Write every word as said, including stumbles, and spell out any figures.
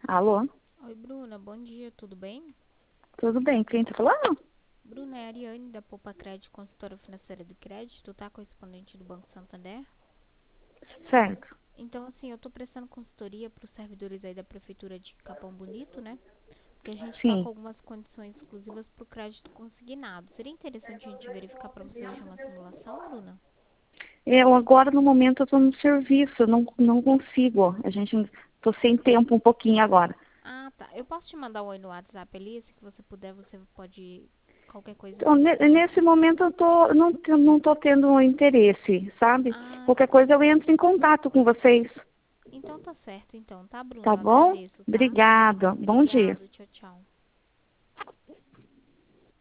Alô? Oi, Bruna, bom dia, tudo bem? Tudo bem? Quem tá falando? Bruna, é a Ariane da Poupa Crédito, consultora financeira de crédito, tá? Correspondente do Banco Santander. Certo. Então, assim, eu tô prestando consultoria para os servidores aí da Prefeitura de Capão Bonito, né? Porque a gente tá com Sim. algumas condições exclusivas para o crédito consignado. Seria interessante a gente verificar para você hoje uma simulação, Bruna? Eu agora, no momento, eu tô no serviço, eu não, não consigo. A gente, tô sem tempo um pouquinho agora. Ah, tá. Eu posso te mandar um oi no WhatsApp ali, se você puder, você pode... Qualquer coisa Então, você ne- pode... nesse momento, eu tô, não, eu não tô tendo interesse, sabe? Ah, Qualquer tá. coisa, eu entro em contato com vocês. Então tá certo, então, tá, Tá Bruna? bom? Agradeço, tá? Obrigada. Bom dia. Obrigado, tchau, tchau.